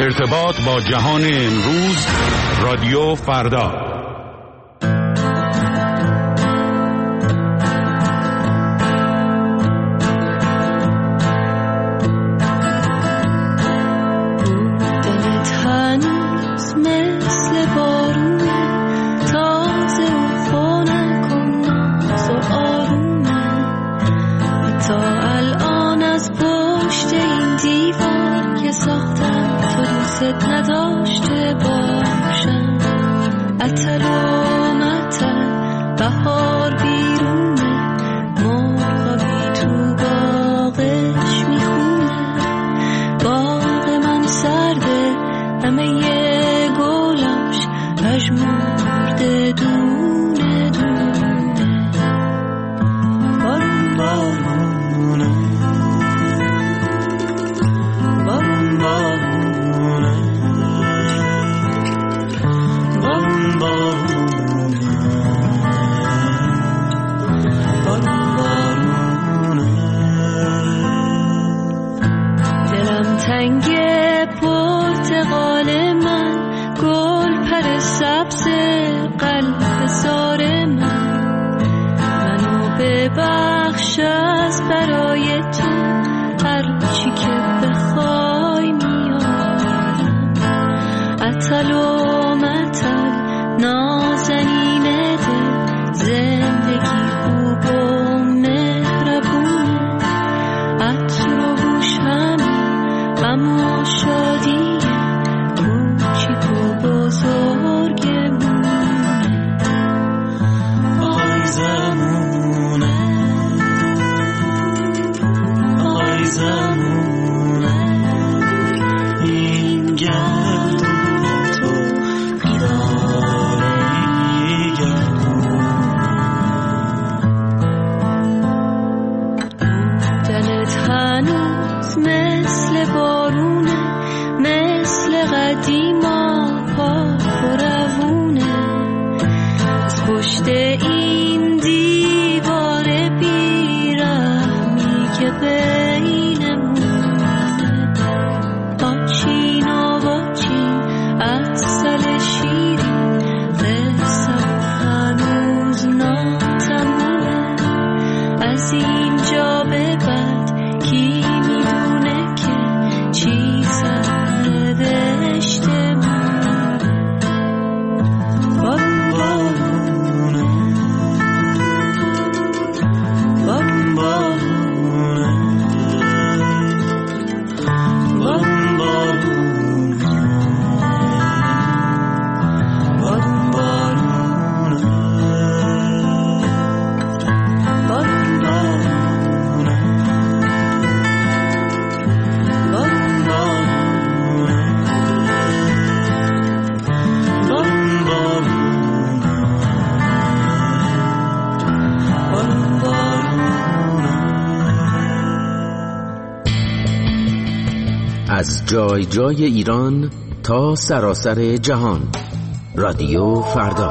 ارتباط با جهان امروز، رادیو فردا. از جای جای ایران تا سراسر جهان، رادیو فردا.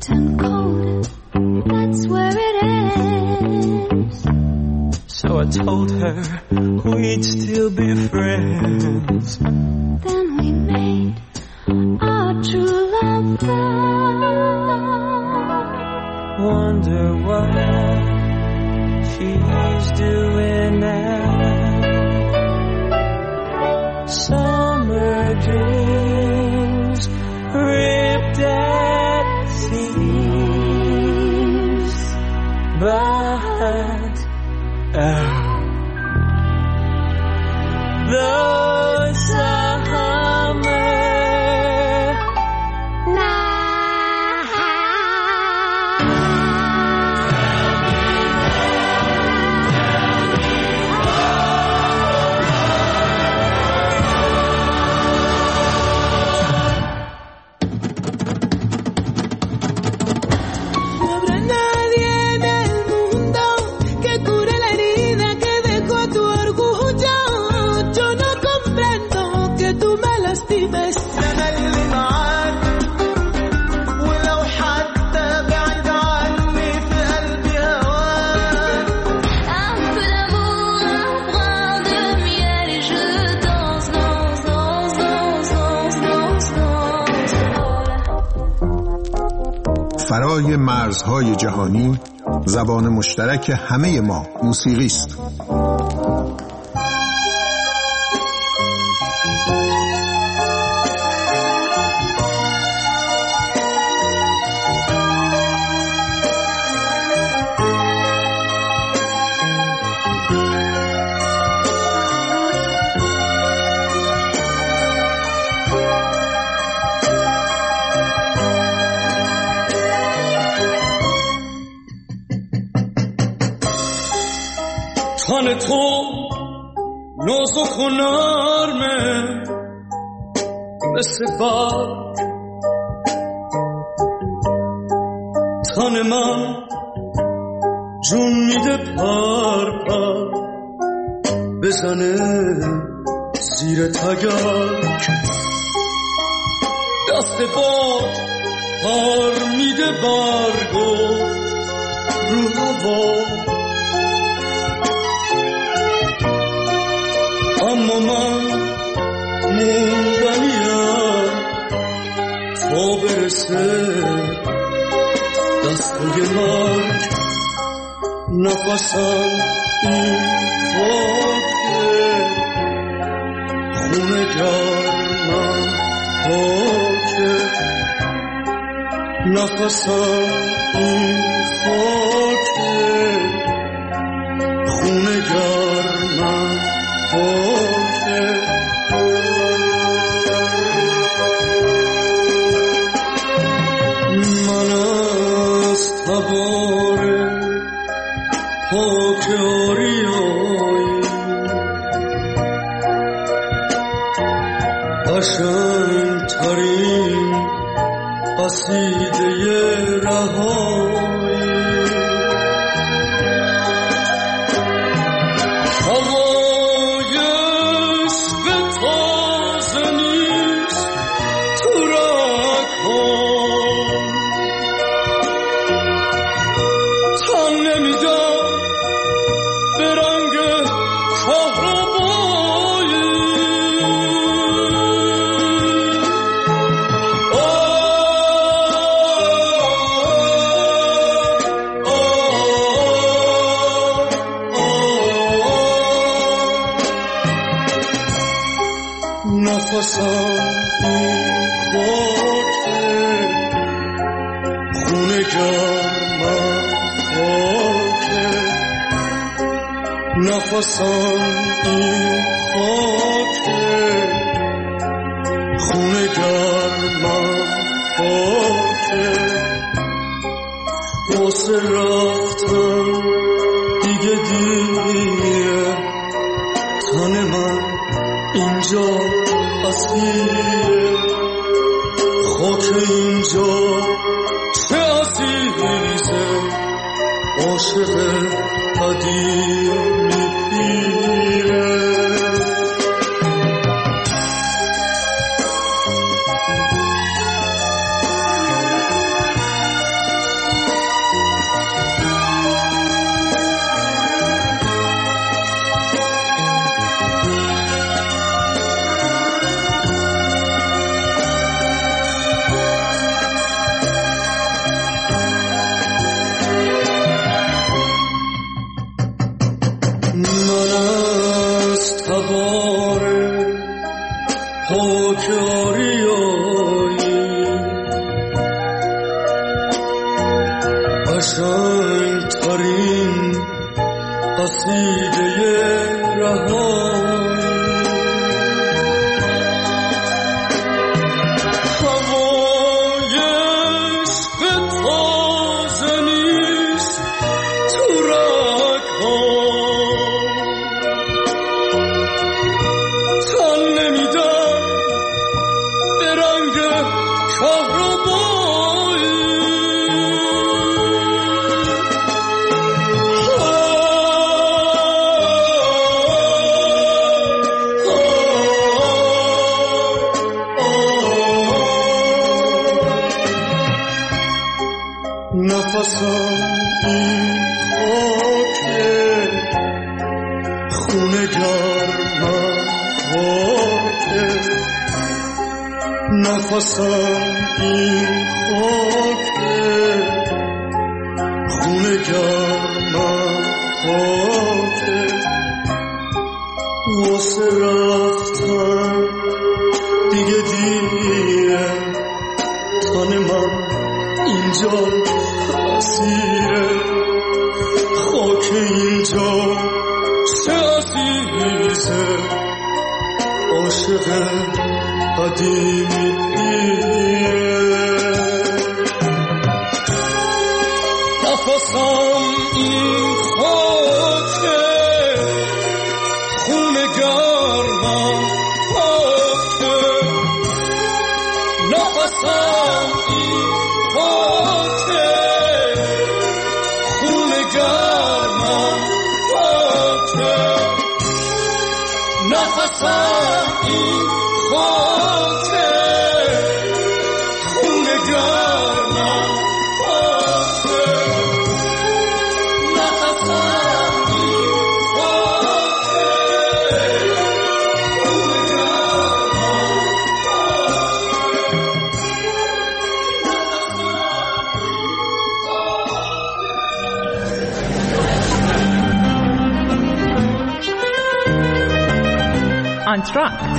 and cold, that's where it ends. So I told her we'd still be friends. Then we made our true love vow. Wonder what she's doing now. Summer dreams ripped at seams, but the summer فرای مرزهای جهانی، زبان مشترک همه ما موسیقی است. تن تو نازک و نرمه مثل برگ، تن من جون میده پر پر بزنه زیر تگرگ، دست باد پر میده برگو رو هوا، اما من موندنیم تا برسه دستای مرگ، نفسم این خاکه، خونه گرمم خاکه، نفسم این خاکه، خونه گرمم خاکه. من از تبار خاک آریایی قشنگ‌ترین قصیده رهایی، هوایش به تازه نیست تو رگ‌هام، تن نمیدم به رنگ کهربایی، نفسم این خاکه، خونه گرمم خاکه، نفسم این خاکه، خونه گرمم خاکه، واسه رفتن دیگه دیره، تن من اینجا اسیره، خاک اینجا چه عزیزه، عاشق قدیمی پیره. قشنگترین قصیده رهایی هوای عشق تازه نیست تو رگ‌ها تن نمیدن به رنگ کهربایی نفسم این خاکه خونه گرمم خاکه نفسم این خاکه خونه گرمم خاکه واسه رفتن دیگه دیره تن من اینجا اسیره خاک اینجا چه عزیزه عاشق قدیمیه نفسم این خاکه خونه گرمم خاکه نفسم این خاکه خونه گرمم خاکه نفسم این خاکه خونه گرمم خاکه نفسم این انتراکت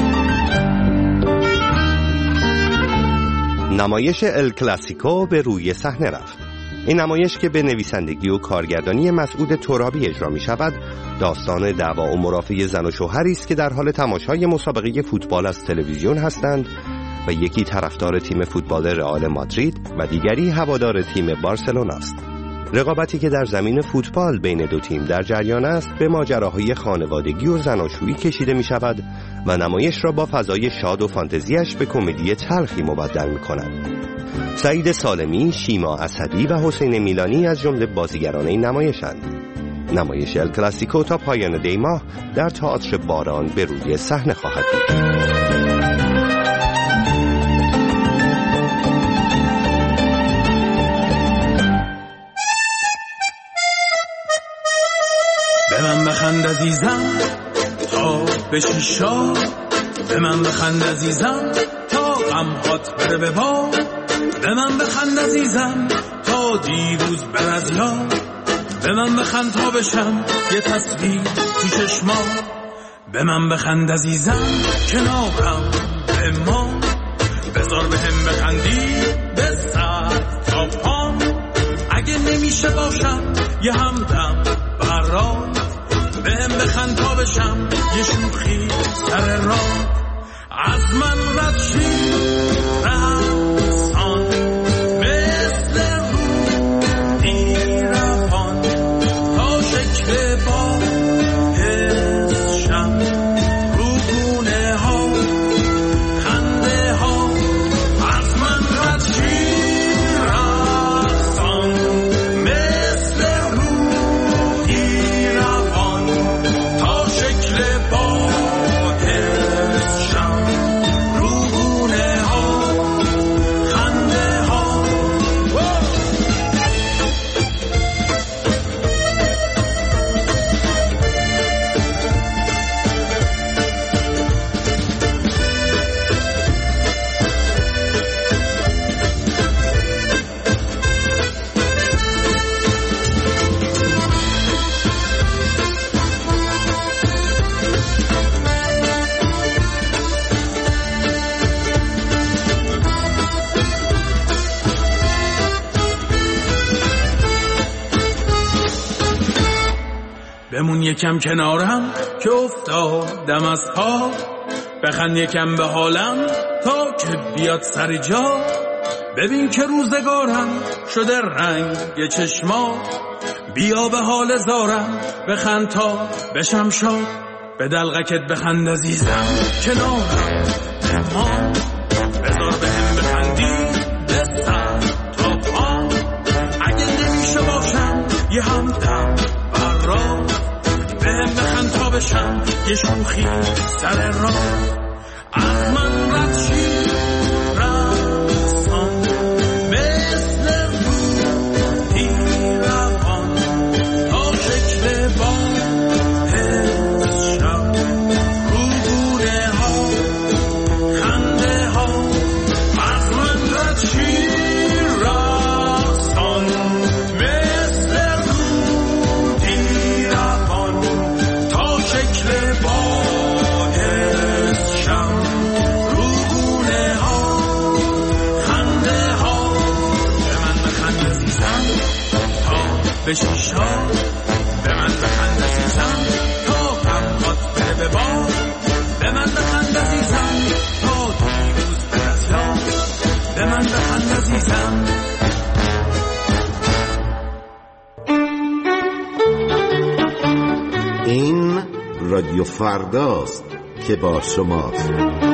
نمایش ال کلاسیکو به روی صحنه رفت. این نمایش که به نویسندگی و کارگردانی مسعود ترابی اجرا می شود، داستان دعوا و مرافعه زن و شوهری است که در حال تماشای مسابقه فوتبال از تلویزیون هستند و یکی طرفدار تیم فوتبال رئال مادرید و دیگری هوادار تیم بارسلونا است. رقابتی که در زمین فوتبال بین دو تیم در جریان است به ماجراهای خانوادگی و زناشویی کشیده می شود و نمایش را با فضای شاد و فانتزیش به کمدی تلخی مبدل می کند. سعید سالمی، شیما اسدی و حسین میلانی از جمله بازیگران این نمایشند. نمایش ال کلاسیکو تا پایان دی ماه در تئاتر باران به روی صحنه خواهد بود. به من بخند عزیزم تا بشی شاد، به من بخند عزیزم تا غمهات بره به باد، به من بخند عزیزم تا دیروز بر از یاد، به من بخند تا بشم یه تصویر تو چشمات، به من بخند عزیزم کنارم به ما، بذار به هم بخندی به سر تا پام، اگه نمیشه باشم یه همدم برات، به هم بخند تا بشم یه شوخی سر راه، از من رد شی رقصان مثل رودی روان، تا شکل با حسشم رو گونه ها خنده ها، از من رد شی رقصان مثل رودی روان، تا شکل با حسشم رو گونه ها بمون یکم کنارم که افتادم از پا، بخند یکم به حالم تا که بیاد سر جا. ببین که روزگارم شده رنگ چشما، بیا به حال زارم بخند تا بشم شاد. به دلغکت بخند عزیزم کنارم ما، بذار به هم بخندی به سر تا پا. اگه نمیشه باشم یه همدم بر راه، به هم بخند تا بشم یه شوخی سر راه. از من رد شی رسان مثل روحی روان، تا شکل باد شب رو گونه ها خنده ها. از من رد شی رسان مثل روحی روان، تا شکل باد شب رو گونه ها خنده ها. به من بخند عزیزم تا بشی شاد، به من بخند عزیزم تا غمات بره به باد. به من بخند عزیزم تا دیروز بر از یاد، به من بخند عزیزم. این رادیو فرداست که با شماست.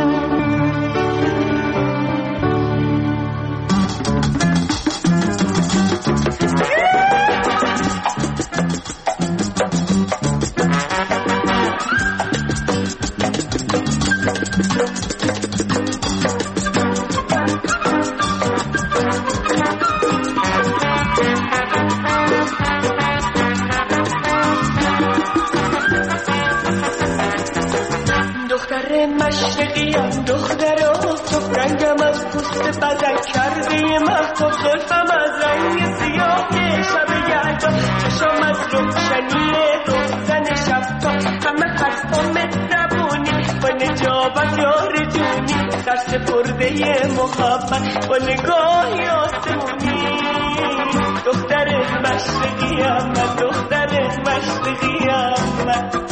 دختر مشرقیم، دختر آفتاب رنگم از پوست بدن کرده مهتاب، زلفم از رنگ سیاه شب یلدا، چشم از روشنی روزن شبتاب. همه حرفام مهربونی با نجابت یار جونی، در سپرده محبت با نگاهی آسمونی. دختر مشرقیم من، دختر مشرقیم من.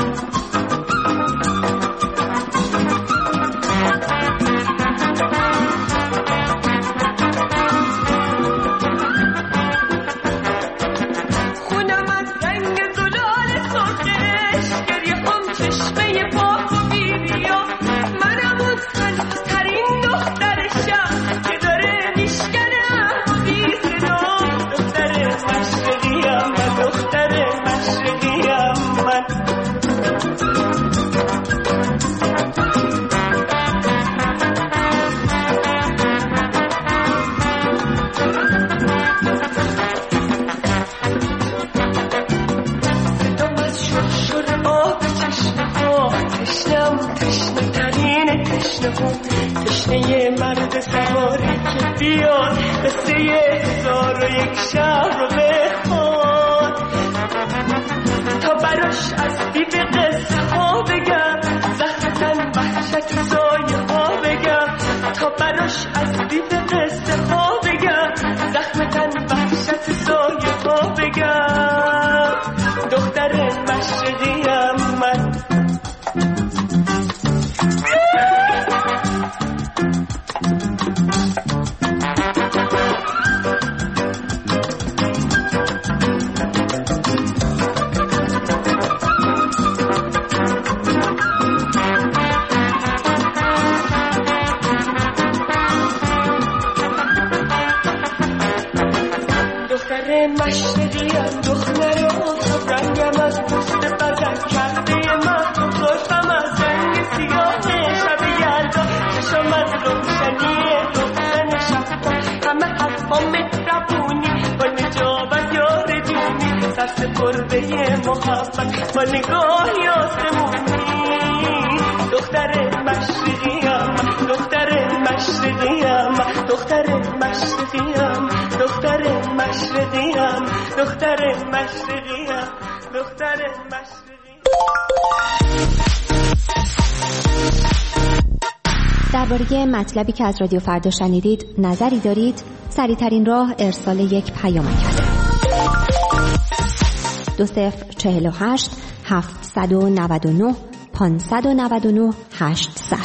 تشنه مرد سواری که بیاد قصه 1001 شب رو بخواد، تا براش از بیب قصه ها بگم، زهرتن وحشت سایه ها بگم. تا براش از بیب قصه ها بگم، زخمتن وحشت سایه ها بگم. دختر مشرقیم من. مشرقیم، دختر آفتاب رنگم از پوست بدن کرده مهتاب، زلفم از رنگ سیاه شب یلدا، چشم از روشنی روزن شبتاب. همه حرفام مهربونی با نجابت یار جونی، در سپرده محبت با نگاهی آسمونی. دختر مشرقیم، دختر مشرقیم، دختر مشرقیم، دختر مشرقیم، دختر مشرقیم، دختر مشرقیم. درباره مطلبی که از رادیو فردا شنیدید نظری دارید؟ سریع‌ترین راه ارسال یک پیامک است. 2048 799 599 800.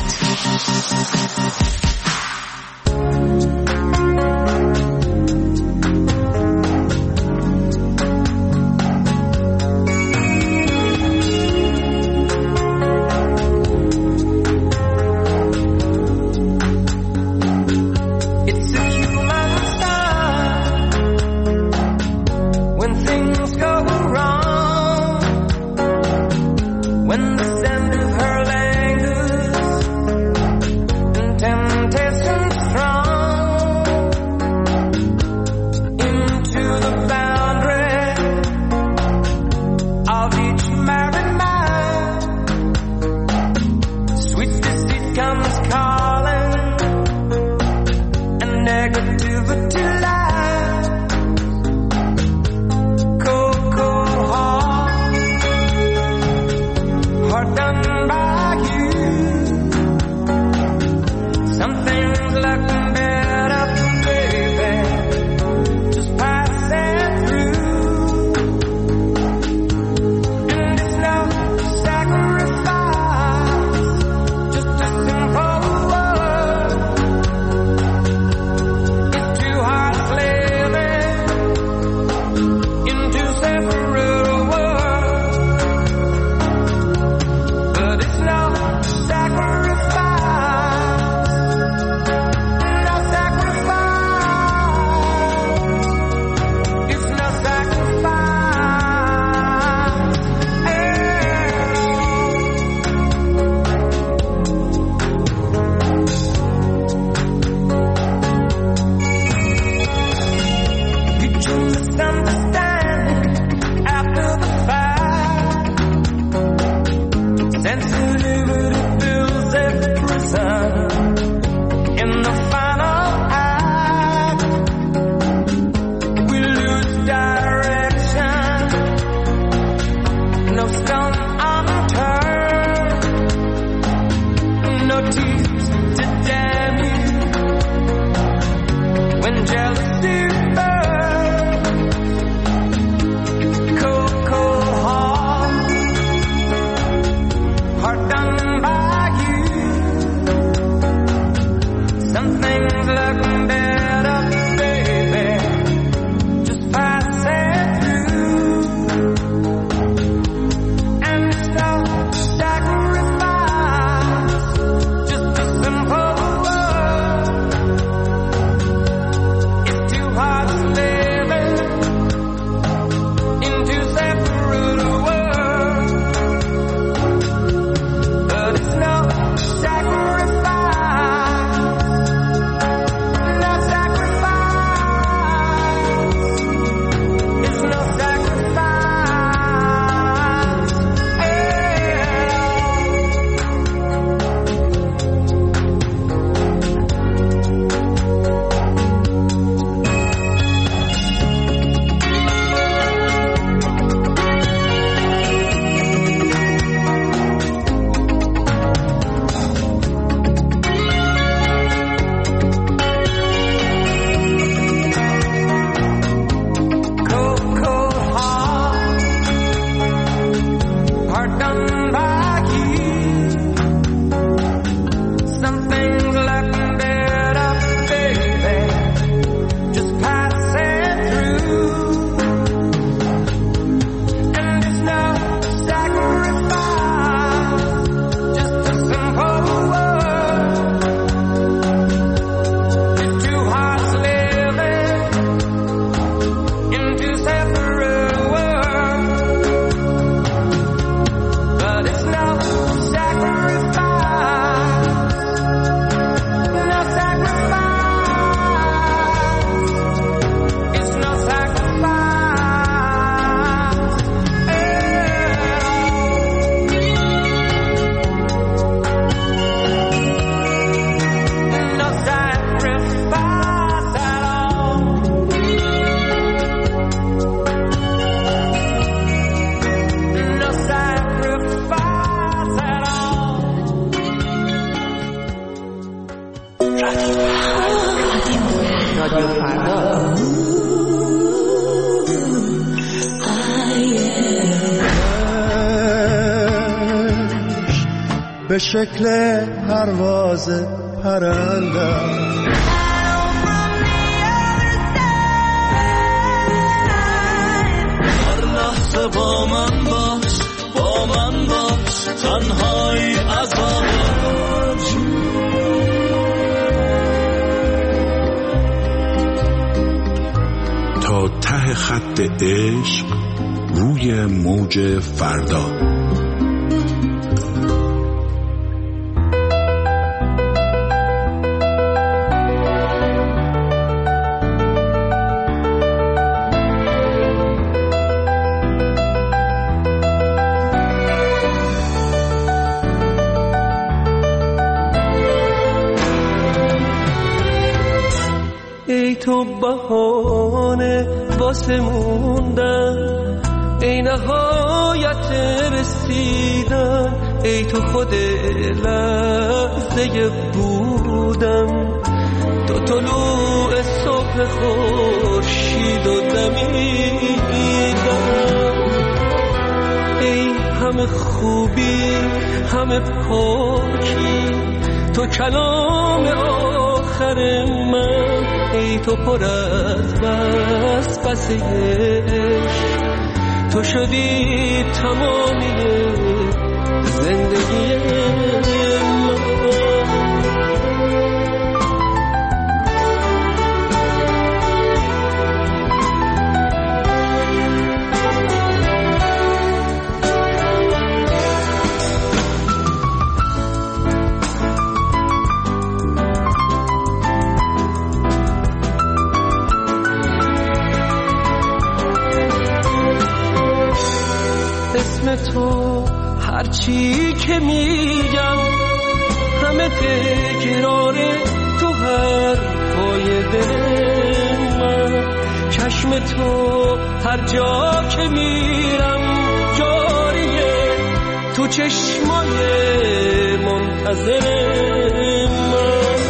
به شکل پرواز پرندم. هر لحظه با من باش، با من باش، تنهایی عذابش. تا ته خط عشق روی موج فردا. ای تو بهانه واسه موندن، ای نهایت رسیدن، ای تو خود لحظه بودن، تو طلوع صبح خورشید و دمیدن. ای همه خوبی همه پاکی، تو کلام آخر من، ای تو پر از وسوسه عشق، تو شدی تمامی زندگی من. اسم تو هرچی که میگم همه تکراره تو حرفای دل من. چشم تو هر جا که میرم جاریه، تو چشمای منتظر من.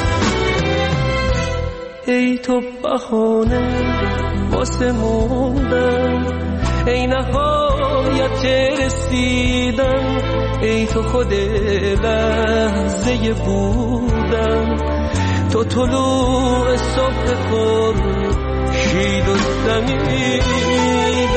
ای تو بهانه واسه موندن، ای نهایت رسیدن، ای تو خود لحظه بودن، تو طلوع صبح خورشید و دمیدن.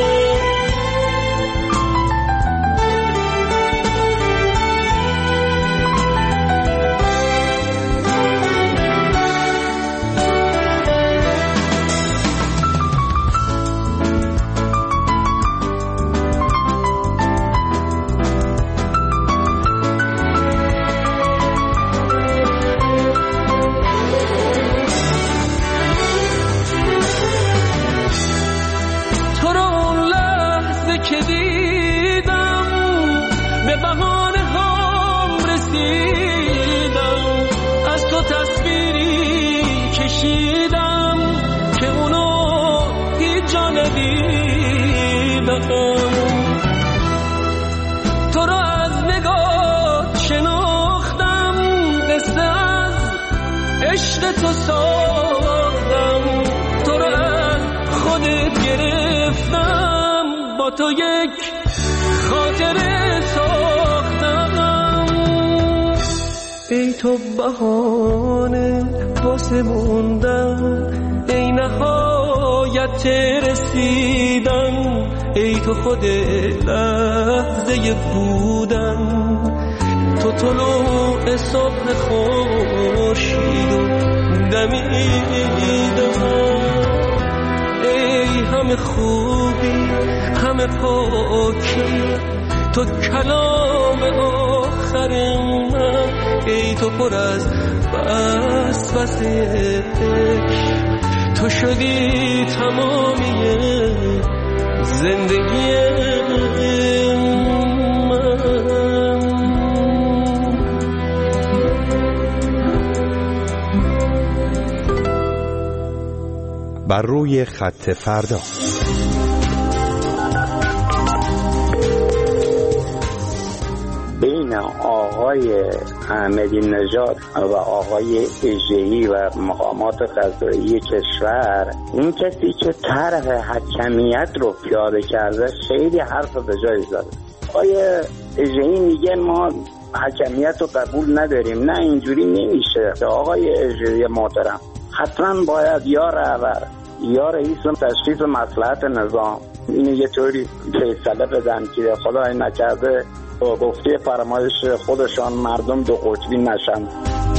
که دیدم به بهانه هم رسیدم، از تو تصویری کشیدم که اونو هیچ جا ندیدم. تو رو از نگاه شناختم، قصه از عشق تو ساختم، تو رو از خودت گرفتم، با تو یک خاطره ساختم. ای تو بهانه واسه موندن، ای نهایت رسیدن، ای تو خود لحظه بودن، تو طلوع صبح خورشید و دمیدن. ای همه خوبی همه پاکی، تو کلام آخر من، ای تو پر از وسوسه عشق، تو شدی تمامی زندگی من. بر روی خط فردا. بین آقای احمدی نژاد و آقای اژه‌ای و مقامات قضایی کشور، این کسی که طرح حکمیت رو پیاده کرده خیلی حرف به جای زده. آقای اژه‌ای میگه ما حکمیت رو قبول نداریم. نه اینجوری نمیشه آقای اجری محترم، حتما باید یا رهبر یا رئیس تشخیص مصلحت نظام اینو یه طوری فیصله بدن که خدای نکرده با گفته فرمایش خودشان مردم دو قطبی نشن.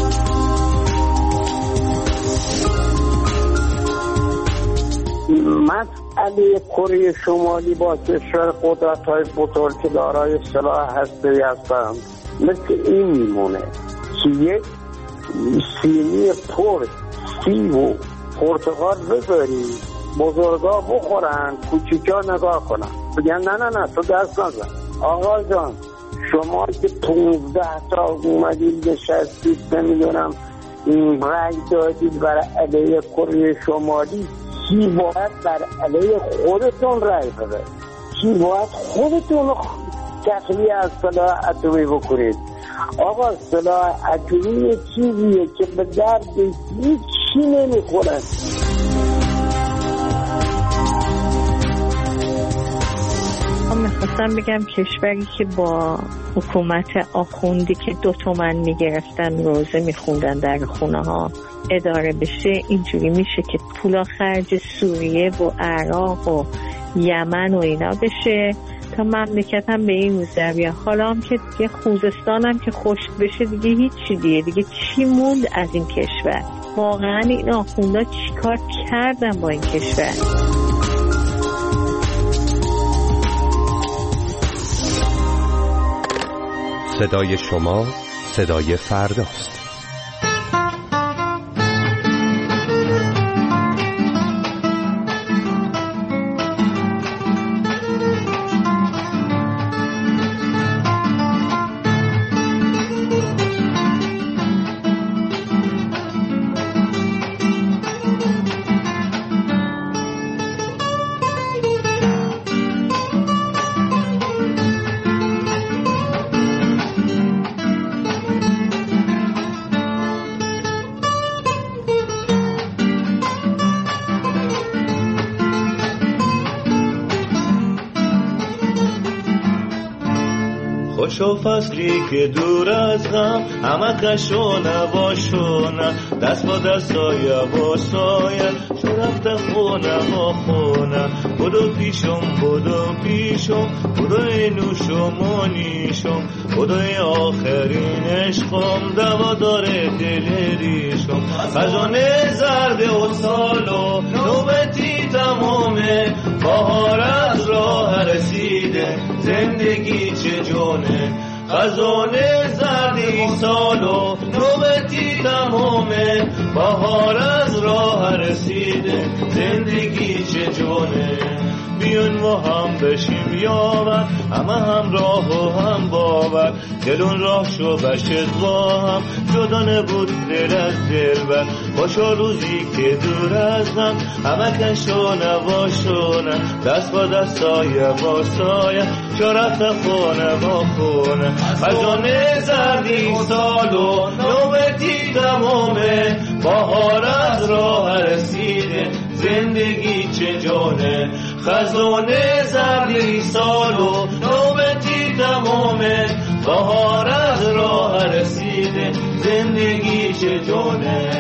مسئله کره شمالی با کشور قدرت‌های بزرگ که دارای سلاح هسته‌ای هستند مثل این میمونه که یک سینی پر سیب و پرتقال بذاری بزرگا بخورن کوچیکا نگاه کنن بگن نه تو دست نزن. آقا جان شما که 15 تا اومدید نشستید نمیدونم رأی دادید برای علیه کره شمالی، کی باید بر علیه خودتون رأی بده؟ کی باید خودتون تخلیه از سلاح اتمی بکنید؟ آقا سلاح اتمی چیزیه که به درد هیچی نمیخوره. میخواستم بگم کشوری که با حکومت آخوندی که 2 تومن میگرفتن روزه میخوندن در خونه ها اداره بشه، اینجوری میشه که پولا خرج سوریه و عراق و یمن و اینا بشه تا مملکت هم به این روز در بیاد. حالا هم که دیگه خوزستان هم که خشک بشه دیگه هیچی دیگه چی موند از این کشور؟ واقعا این آخوندا چیکار کردن با این کشور؟ صدای شما صدای فرداست. خوشو فصلی که دور از غم همه کشو نباشونه دست با دستای واسایا چو رفته خونه با خونه بدو پیشم بدو اینوشم و نیشم بدو آخرین عشقم دوا داره دل ریشم خزانه زرد و سالو نوبتی تمامه بهار از راه رسیده زندگی چه جونه خزانه زردی سالو نوبتی تمامه بهار از راه رسیده زندگی چه جونه بیون و هم بشیم یاور همه هم راه و هم باور دلون راه شو بشت با هم جدا نبود دل از دل بر باشا روزی که دور از هم همه کشو نباشونه دست با دستای واسایا چو رفت خونه با خونه خزانه زردی سالو نوبتی تمامه بهار از راه رسیده زندگی چه جانه خزانه زردی سالو نوبتی تمامه بهار از راه رسیده زندگی چه جانه.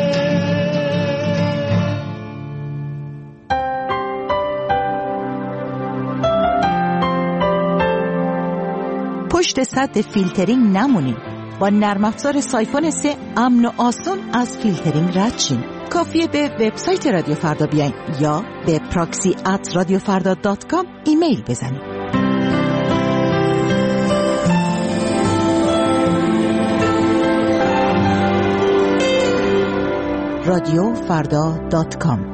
پشت سد فیلترینگ نمونید. با نرم افزار سایفون 3 امن و آسان از فیلترینگ رد شین. کافیه به وبسایت رادیو فردا بیاین یا به proxy@radiofarda.com ایمیل بزنید. radiofarda.com.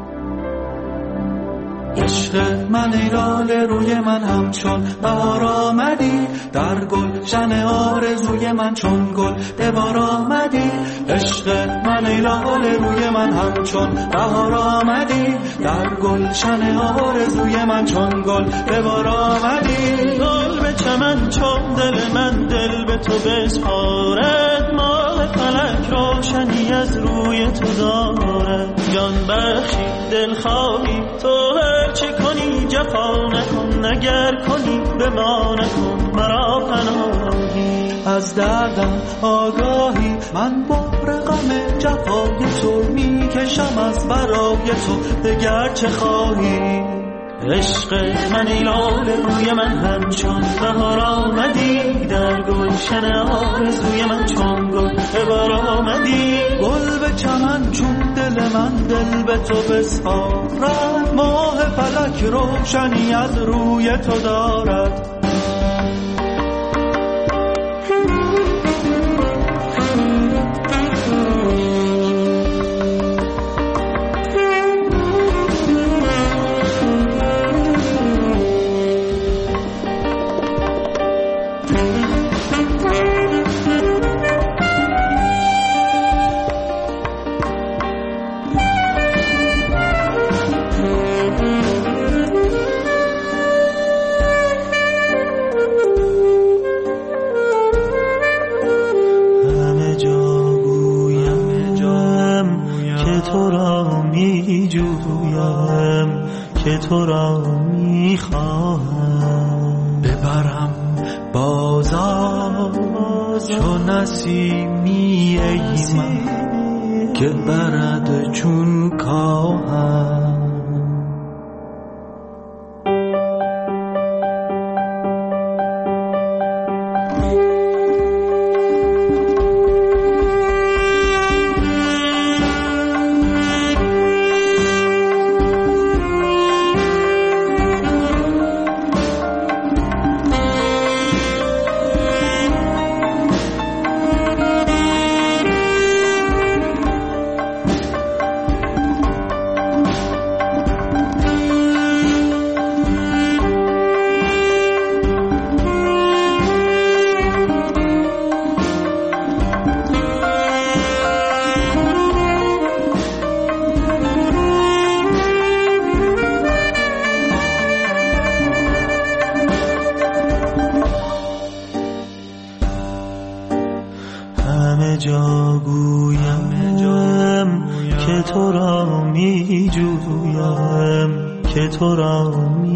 عشق من ای لاله روی من همچون بهار آمدی در گلشن آرزوی من چون گل به بار آمدی. عشق من ای لاله روی من همچون بهار آمدی در گلشن آرزوی من چون گل به بار آمدی. گل به چمن چون دل من دل به تو بسپارد ماه فلک روشنی از روی تو دارد جان بخشی دل خواهی تو چه کنی جفا نکن نگر کنی به ما نکن مرا پناهی. از دردم آگاهی، من با رقم جفای تو میکشم از برای تو دگر چه خواهی. عشق من ای لاله روی من همچون بهار آمدی، در گلشن آرزوی من چون گل به بار آمدی. گل به چمن چون دل من دل به تو بسپارد، ماه فلک روشنی از روی تو دارد. تو را میخواهم ببرم بازار چون نسیمی ای من که برد چون کاهم. تو را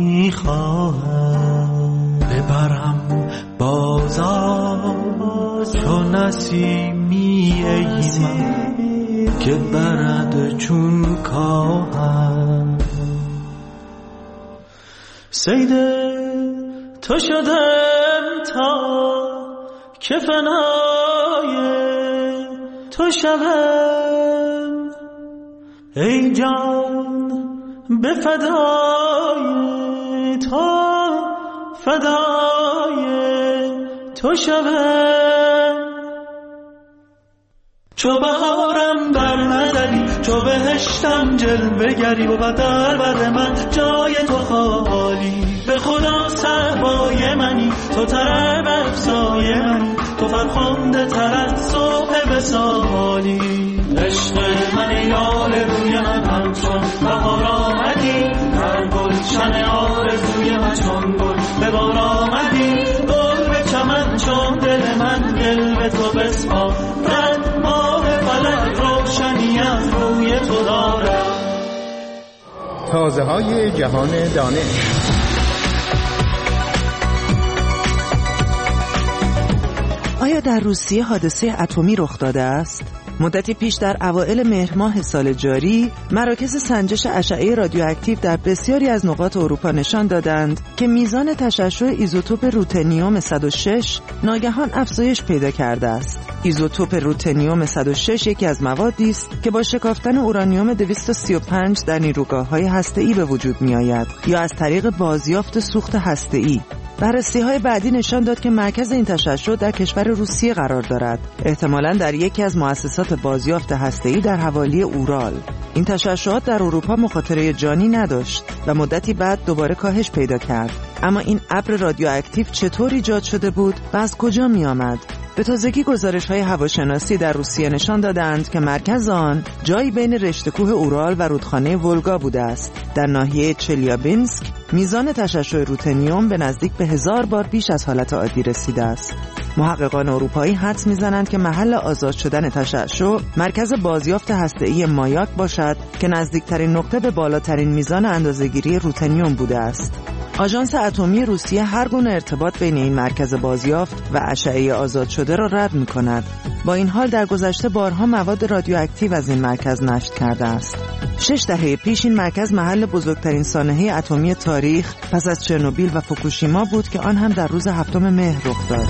میخواهم ببرم بازار چون نسیمی ای من که برد چون کاهم. صید تو شدم تا که فنای تو شوم ای جان به فدای تو فدای تو شوم. چو بهارم بر نداری چو بهشتم جلوه گری و در بر من جای تو خالی. به خدا صحبای منی تو طرب افزای منی تو فرخنده تر از صبح وصالی. عشق من ای لاله روی من همچون بهار آمدی، در گلشن آرزوی من چون گل به بار آمدی. گل به چمن چون دل من دل به تو بسپارد، ماه فلک روشنی از روی تو دارد. تازه های جهان دانش. آیا در روسیه حادثه اتمی رخ داده است؟ مدتی پیش در اوائل مهر ماه سال جاری مراکز سنجش اشعه رادیواکتیو در بسیاری از نقاط اروپا نشان دادند که میزان تشعشع ایزوتوپ روتنیوم 106 ناگهان افزایش پیدا کرده است. ایزوتوپ روتنیوم 106 یکی از موادی است که با شکافتن اورانیوم 235 در نیروگاه‌های هسته‌ای به وجود می‌آید یا از طریق بازیافت سوخت هسته‌ای. بررسی‌های بعدی نشان داد که مرکز این تشعشع در کشور روسیه قرار دارد، احتمالاً در یکی از مؤسسات بازیافت هسته‌ای در حوالی اورال. این تشعشعات در اروپا مخاطره جانی نداشت و مدتی بعد دوباره کاهش پیدا کرد. اما این ابر رادیواکتیو چطور ایجاد شده بود و از کجا می‌آمد؟ به تازگی گزارش‌های هواشناسی در روسیه نشان دادند که مرکز آن جایی بین رشته‌کوه اورال و رودخانه ولگا بوده است. در ناحیه چلیابینسک میزان تشعشع روتنیوم به نزدیک به 1000 بار بیش از حالت عادی رسیده است. محققان اروپایی حدس می‌زنند که محل آزاد شدن تشعشع مرکز بازیافت هسته‌ای مایاک باشد که نزدیکترین نقطه به بالاترین میزان اندازه‌گیری روتنیوم بوده است. آژانس اتمی روسیه هر گونه ارتباط بین این مرکز بازیافت و اشعه آزاد شده را رد می‌کند. با این حال در گذشته بارها مواد رادیواکتیو از این مرکز نشت کرده است. 6 دهه پیش این مرکز محل بزرگترین سانحه اتمی تاریخ پس از چرنوبیل و فوکوشیما بود که آن هم در روز 7 مهر رخ داد.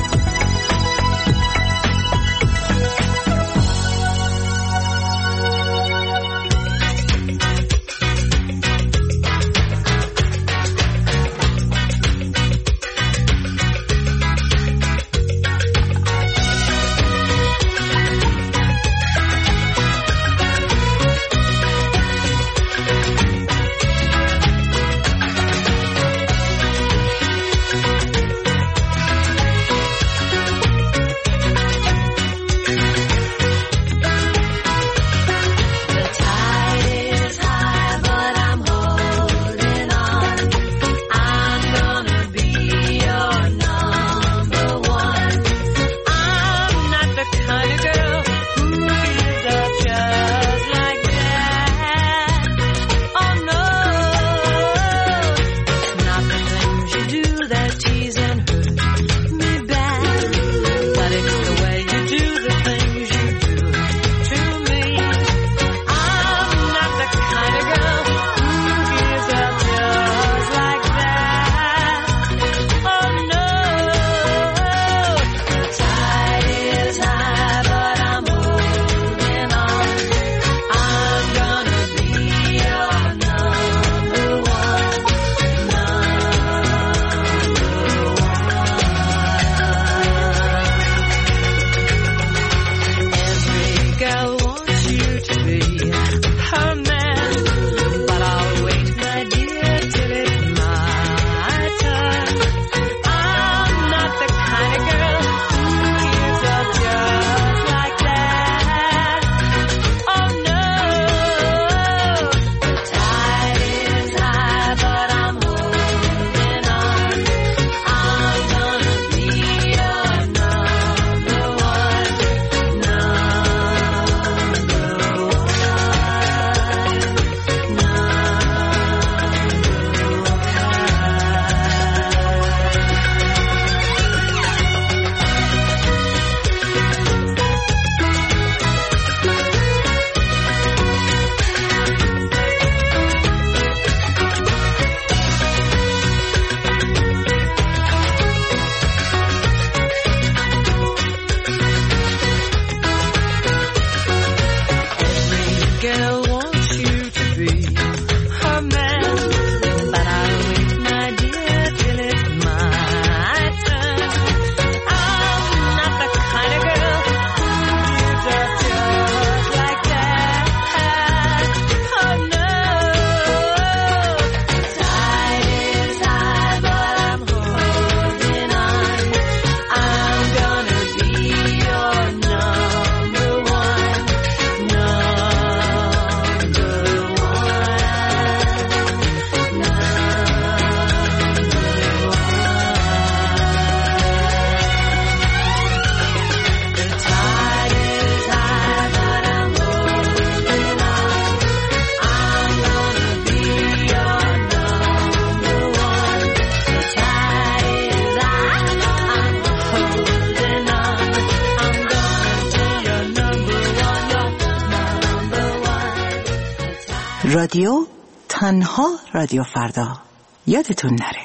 رادیو تنها رادیو فردا، یادتون نره.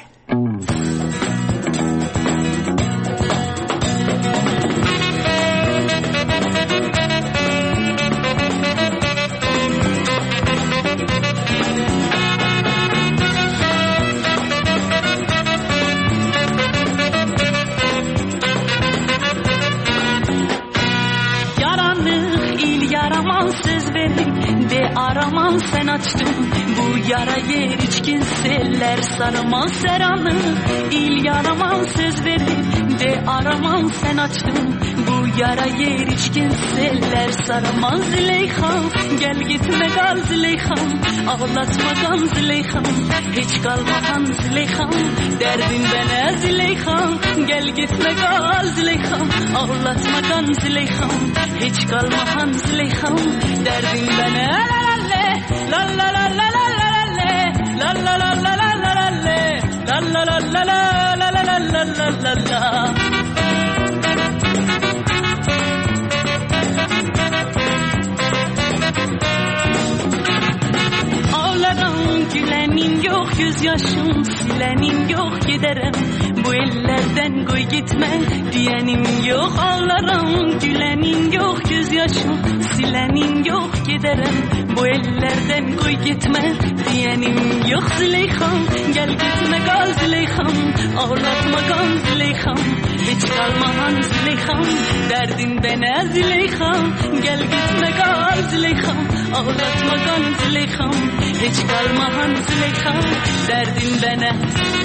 Araman sen açtın bu yarayı içkin seller sarman seranı il yaraman söz verip de araman sen açtın bu yarayı içkin seller sarman Züleyha gel gitme kal Züleyha ağlatma kan Züleyha hiç kalmahan Züleyha derdin bana Züleyha gel gitme kal Züleyha ağlatma kan Züleyha hiç kalmahan Züleyha derdin bana la la la la la la la la la la la la la la la لا لا لا Gülenin yok gözyaşım silenin yok giderim bu ellerden koy gitme diyenim yok ağlarım gülenin yok gözyaşım silenin yok giderim bu ellerden koy gitme diyenim yok Züleyxam gel gitme kal Züleyxam ağlatma kan Züleyxam hiç kalmahan Züleyxam derdin bana Züleyxam gel gitme kal Züleyxam ağlatma kan Züleyxam hiç kalmahan Züleyxam derdin bana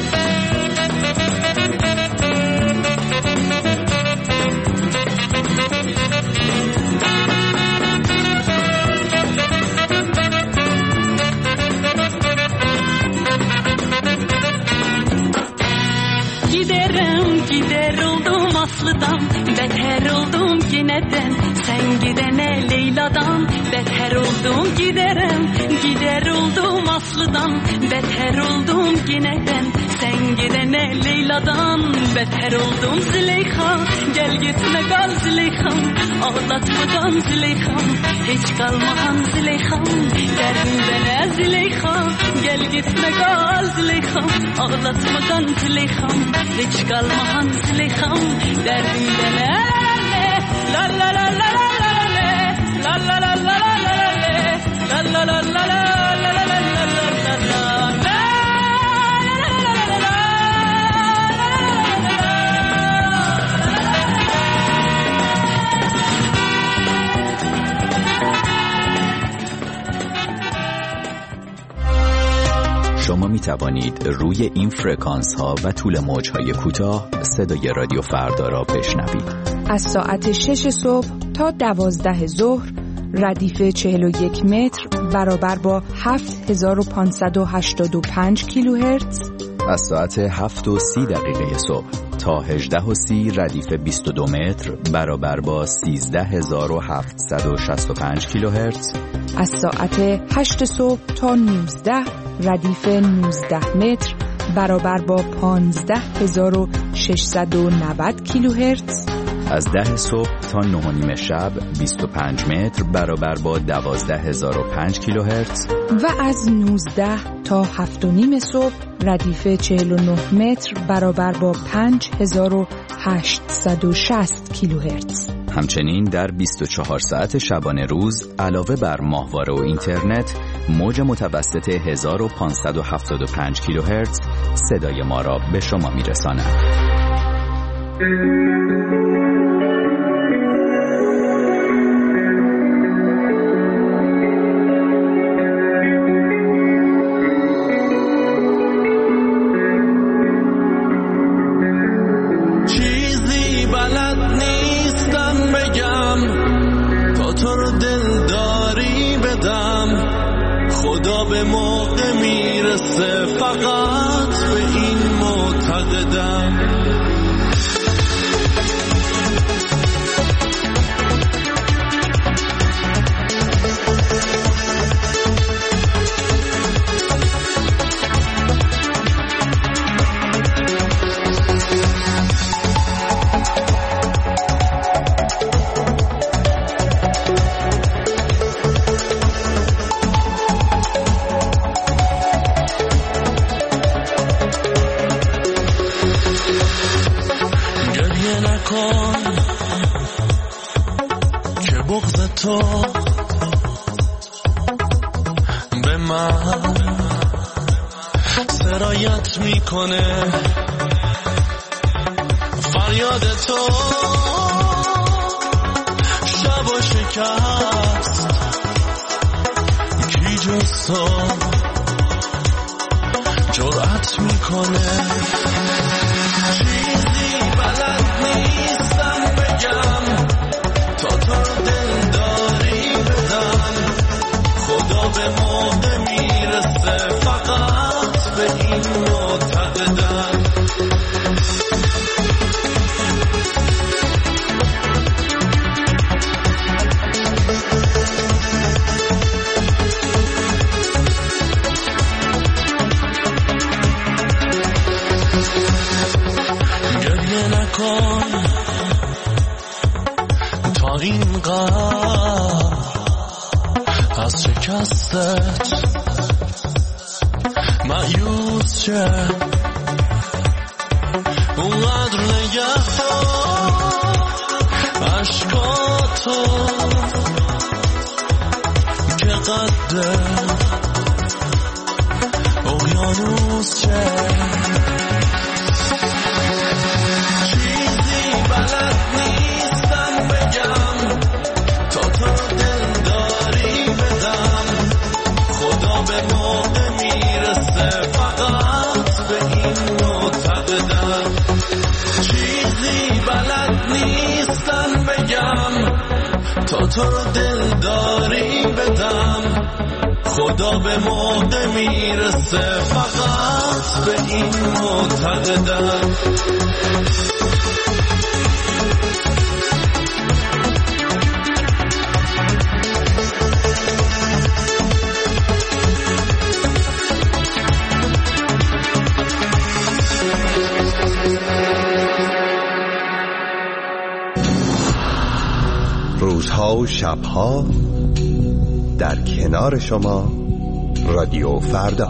Gider oldum Aslı'dan beter oldum yineden sen gidene Leyla'dan beter oldum gider oldum Aslı'dan beter oldum yineden sen gidene Leyla'dan beter oldum Züleyxa gel gitme kal Züleyxam ağlatma kan Züleyxam hiç kalmahan Züleyxam derdin bana Züleyxa gel gitme kal Züleyxam ağlatma kan Züleyxam hiç kalmahan Züleyxam derdin bana la la la la la la la la la la la la la la شما می توانید روی این فرکانس ها و طول موج های کوتاه صدای رادیو فردا را بشنوید. از ساعت 6 صبح تا 12 ظهر ردیف 41 متر برابر با 7585 کیلوهرتز. از ساعت 7:30 صبح تا 18:30 ردیف 22 متر برابر با 13765 کیلوهرتز. از ساعت 8 صبح تا 19 ردیف 19 متر برابر با 15690 کیلوهرتز. از 10 صبح تا 9:30 شب 25 متر برابر با 12005 کیلوهرتز و از 19 تا 7:30 صبح ردیف 49 متر برابر با 5860 کیلوهرتز. همچنین در 24 ساعت شبانه روز علاوه بر ماهواره و اینترنت موج متوسط 1575 کیلوهرتز صدای ما را به شما میرساند. خدا به موقع میرسه فقط به این معتقدم که بغض تو به من سرایت میکنه فریاد تو شب و شکست کی جز تو جرأت میکنه چیزی بلد نیستم بگم تا تو رو دلداری بدم خدا به موقع میرسه فقط به این معتقدم کن تا اینقدر از شکستت مایوس شه، اونقدر نگه دار عشقاتو که قد اقیانوس شه. چیزی بلد نیستم بگم تا تو دل داری بدم، خدا به موقع میرسه فقط به این معتقدم. چیزی بلد نیستم بگم تا تو رو دل داری بدم، خدا به موقع میرسه فقط به این معتقدم. روزها و شبها در کنار شما رادیو فردا.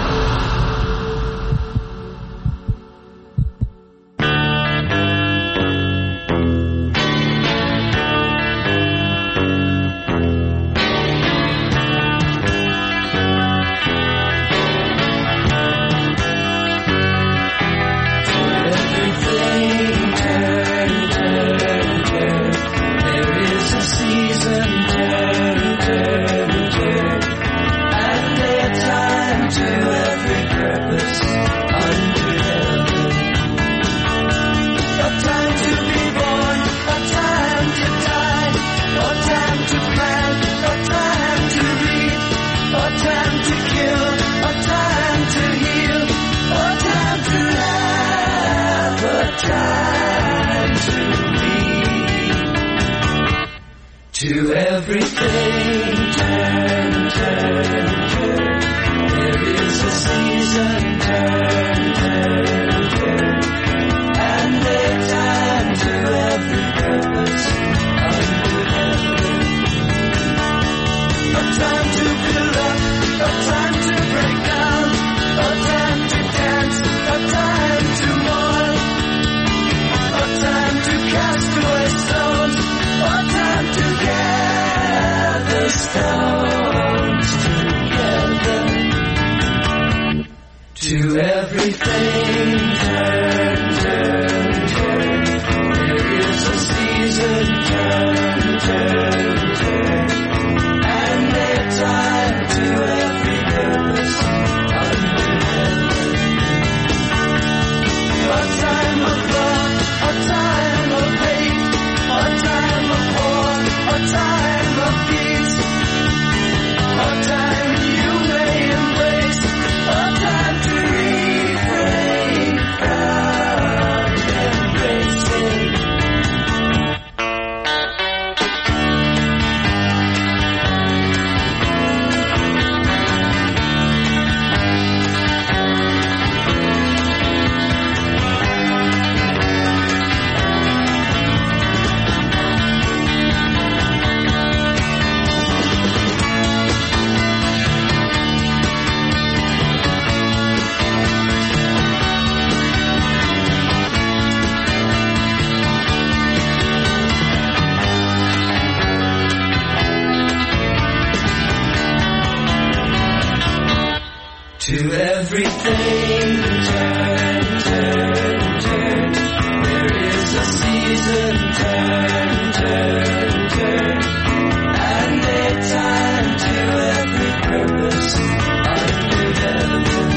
To everything, turn, turn, turn. There is a season, turn, turn, turn. And there's time to every purpose under heaven. A time to build up, a time to break down, a time to dance, a time to mourn, a time to cast away stones, a time to gather stones together. To everything, turn, turn, turn. There is a season, turn, turn, turn. And there's time to every purpose under heaven. A time of love, a time of hate, a time of war, a time of peace, a time you may embrace, a time to refrain from embracing. To everything, turn, turn, turn. There is a season, turn, turn, turn. And there's time to every purpose under heaven.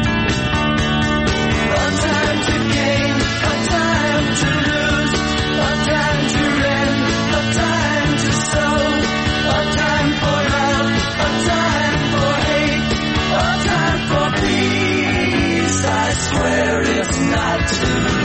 A time to gain, a time to lose, a time to rend, a time to sow, a time for love, a time for hate, a time for peace. I swear it's not too